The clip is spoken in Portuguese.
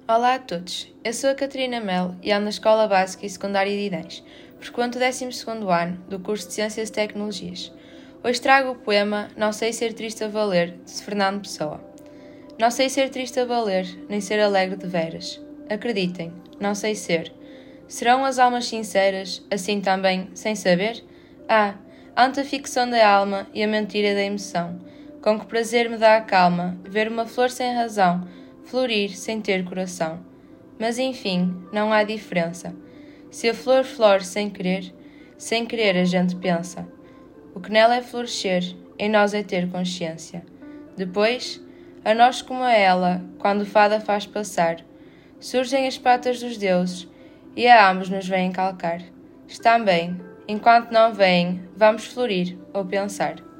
Olá a todos, eu sou a Catarina Melo e ando na Escola Básica e Secundária de Idães, frequento o 12º ano do curso de Ciências e Tecnologias. Hoje trago o poema Não Sei Ser Triste a Valer, de Fernando Pessoa. Não sei ser triste a valer, nem ser alegre de veras. Acreditem, não sei ser. Serão as almas sinceras, assim também, sem saber? Ante a ficção da alma e a mentira da emoção, com que prazer me dá a calma, ver uma flor sem razão, florir sem ter coração. Mas enfim, não há diferença. Se a flor flore sem querer a gente pensa. O que nela é florescer, em nós é ter consciência. Depois, a nós como a ela, quando o fada faz passar, surgem as patas dos deuses e a ambos nos vêm calcar. Está bem, enquanto não vêm, vamos florir ou pensar.